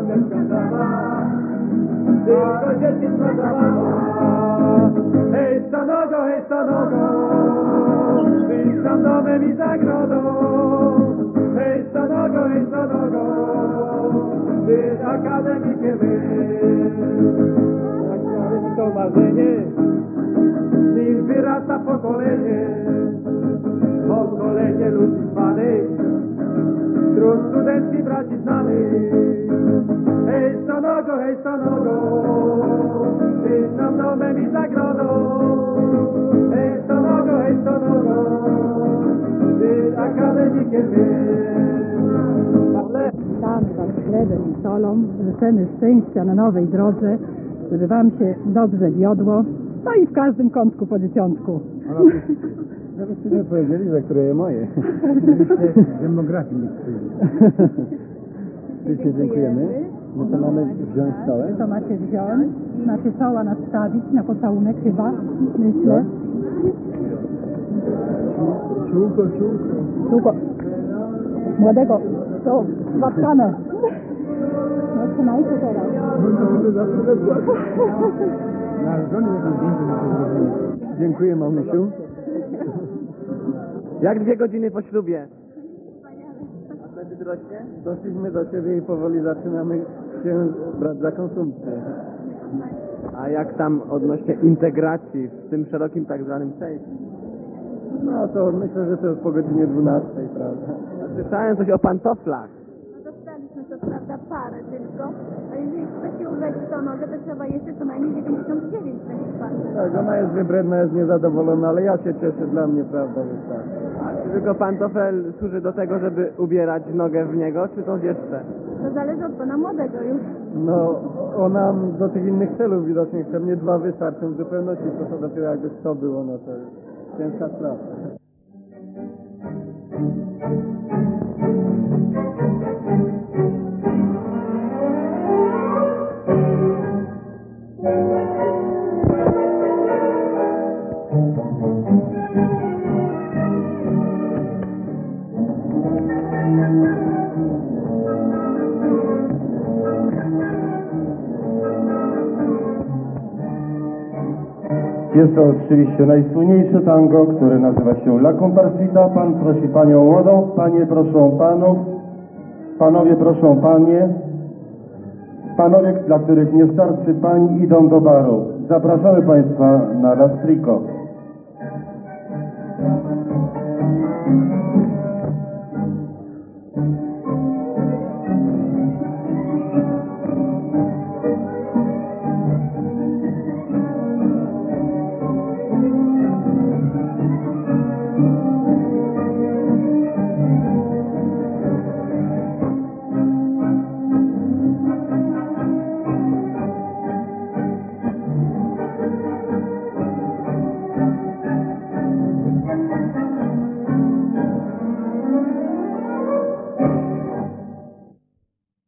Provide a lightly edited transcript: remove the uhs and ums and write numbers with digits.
chusteczka sama, tylko dzieciństwo zabawa. Hej stanogo, wyjdź tam domem i zagrodą. Hej stanogo, ty z akademikiem to marzenie, z nim wyrasta pokolenie ludzi zwanych, wśród studenckich braci znanych. Hej stanogo, ty z nam domem i zagrodą. Hej stanogo, ty z akademikiem Tam wam chlebem i solą życzymy szczęścia na nowej drodze, żeby wam się dobrze wiodło, no i w każdym kątku po dzieciątku. Żebyście nie powiedzieli, że które je moje. Demografii nie Wszyscy dziękujemy. No to mamy wziąć całe. To macie wziąć, macie czoła nastawić na pocałunek chyba, myślę. Ciułko. Młodego, to zatkane. No trzymajcie teraz. Dziękuję, mamusiu. Jak 2 godziny po ślubie? Doszliśmy do siebie i powoli zaczynamy się brać za konsumpcję. A jak tam odnośnie integracji w tym szerokim tak zwanym sejfie? No to myślę, że to jest po godzinie 12, prawda? Słyszałem coś o pantoflach. No dostaliśmy co prawda parę tylko, a jeżeli chce się ubrać w tą nogę, to trzeba jeszcze co najmniej 99 takich par. Tak, ona jest wybredna, jest niezadowolona, ale ja się cieszę, dla mnie prawda wystarczy. A czy tylko pantofel służy do tego, żeby ubierać nogę w niego, czy coś jeszcze? To zależy od pana młodego już. No, ona do tych innych celów widocznie chce, mnie 2 wystarczą w zupełności, to dopiero jakby 100 było, no to jest ciężka sprawa. Jest to oczywiście najsłynniejsze tango, które nazywa się La Comparsita. Pan prosi panią młodą, panie proszą panów, panowie proszą panie, panowie, dla których nie starczy pań, idą do baru. Zapraszamy państwa na Lastrico.